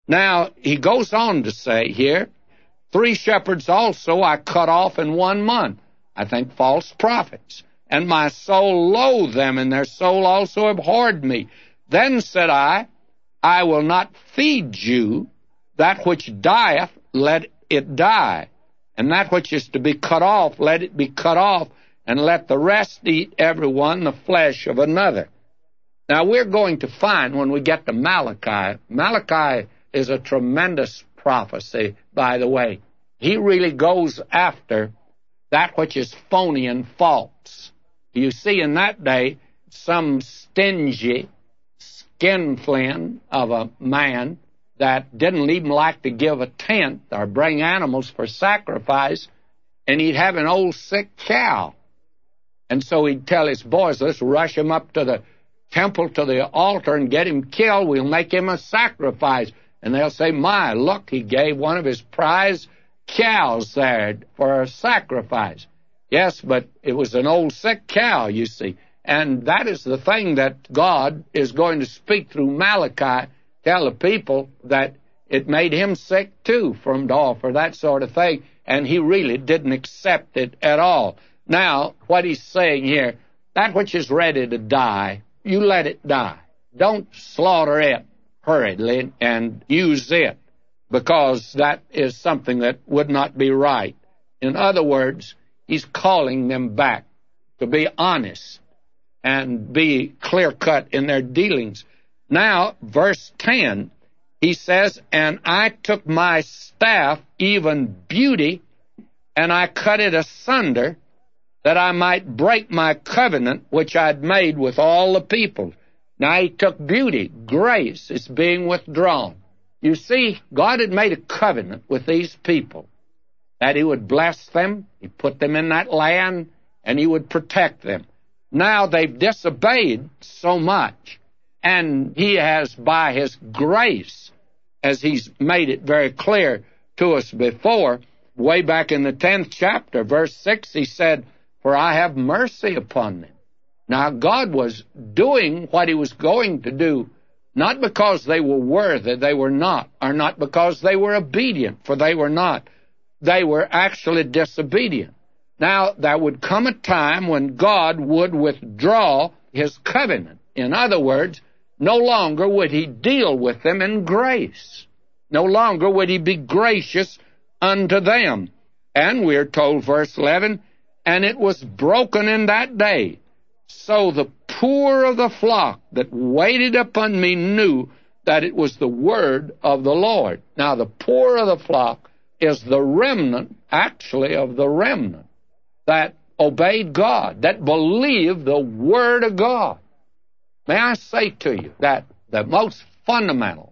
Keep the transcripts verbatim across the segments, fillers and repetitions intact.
Now, he goes on to say here, three shepherds also I cut off in one month, I think false prophets, and my soul loathed them, and their soul also abhorred me. Then said I, I will not feed you, that which dieth, let it die, and that which is to be cut off, let it be cut off, and let the rest eat every one the flesh of another. Now, we're going to find when we get to Malachi, Malachi is a tremendous prophecy, by the way. He really goes after that which is phony and false. You see, in that day, some stingy skinflint of a man that didn't even like to give a tenth or bring animals for sacrifice, and he'd have an old sick cow. And so he'd tell his boys, let's rush him up to the temple, to the altar, and get him killed. We'll make him a sacrifice. And they'll say, my, look, he gave one of his prize cows there for a sacrifice. Yes, but it was an old sick cow, you see. And that is the thing that God is going to speak through Malachi, tell the people that it made him sick too from to offer that sort of thing, and he really didn't accept it at all. Now, what he's saying here, that which is ready to die, you let it die. Don't slaughter it hurriedly and use it, because that is something that would not be right. In other words, he's calling them back to be honest and be clear-cut in their dealings. Now, verse ten, he says, and I took my staff, even beauty, and I cut it asunder, that I might break my covenant which I'd made with all the people. Now, he took beauty, grace is being withdrawn. You see, God had made a covenant with these people, that he would bless them, he put them in that land, and he would protect them. Now they've disobeyed so much, and he has, by his grace, as he's made it very clear to us before, way back in the tenth chapter, verse six, he said, for I have mercy upon them. Now, God was doing what he was going to do, not because they were worthy, they were not, or not because they were obedient, for they were not. They were actually disobedient. Now, there would come a time when God would withdraw his covenant. In other words, no longer would he deal with them in grace. No longer would he be gracious unto them. And we're told, verse eleven, and it was broken in that day. So the poor of the flock that waited upon me knew that it was the word of the Lord. Now, the poor of the flock is the remnant, actually, of the remnant that obeyed God, that believed the word of God. May I say to you that the most fundamental,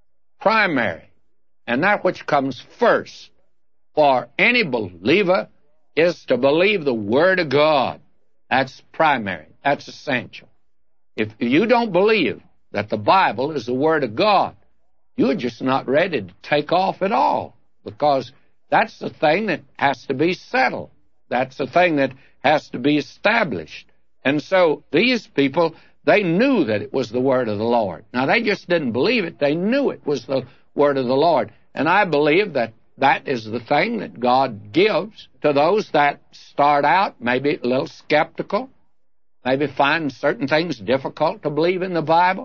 primary, and that which comes first for any believer is to believe the word of God. That's primary. That's essential. If you don't believe that the Bible is the word of God, you're just not ready to take off at all, because that's the thing that has to be settled. That's the thing that has to be established. And so these people, they knew that it was the word of the Lord. Now, they just didn't believe it. They knew it was the word of the Lord. And I believe that that is the thing that God gives to those that start out maybe a little skeptical, maybe find certain things difficult to believe in the Bible.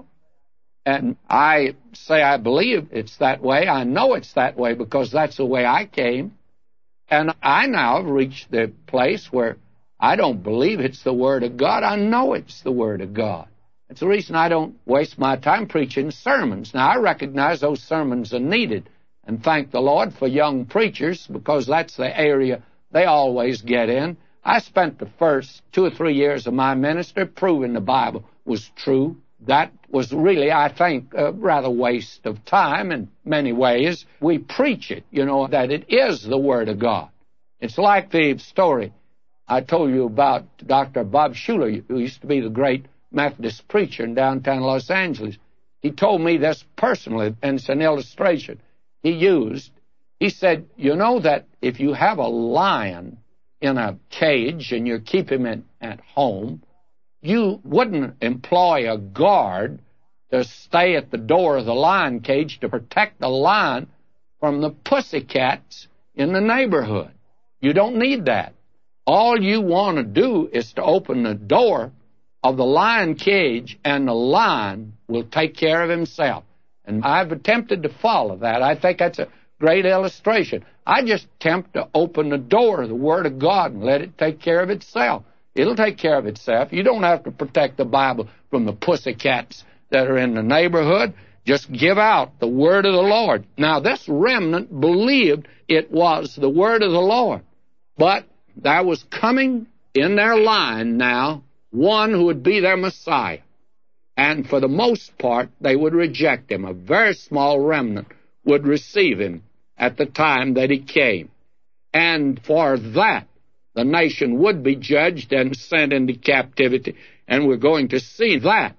And I say I believe it's that way. I know it's that way because that's the way I came. And I now have reached the place where I don't believe it's the Word of God. I know it's the Word of God. It's the reason I don't waste my time preaching sermons. Now, I recognize those sermons are needed, and thank the Lord for young preachers, because that's the area they always get in. I spent the first two or three years of my ministry proving the Bible was true. That was really, I think, a rather waste of time in many ways. We preach it, you know, that it is the Word of God. It's like the story I told you about Doctor Bob Schuller, who used to be the great Methodist preacher in downtown Los Angeles. He told me this personally, and it's an illustration he used. He said, you know that if you have a lion in a cage and you keep him in, at home, you wouldn't employ a guard to stay at the door of the lion cage to protect the lion from the pussycats in the neighborhood. You don't need that. All you want to do is to open the door of the lion cage, and the lion will take care of himself. And I've attempted to follow that. I think that's a great illustration. I just attempt to open the door of the Word of God and let it take care of itself. It'll take care of itself. You don't have to protect the Bible from the pussycats that are in the neighborhood. Just give out the Word of the Lord. Now, this remnant believed it was the Word of the Lord. But there was coming in their line now one who would be their Messiah. And for the most part, they would reject him. A very small remnant would receive him at the time that he came. And for that, the nation would be judged and sent into captivity. And we're going to see that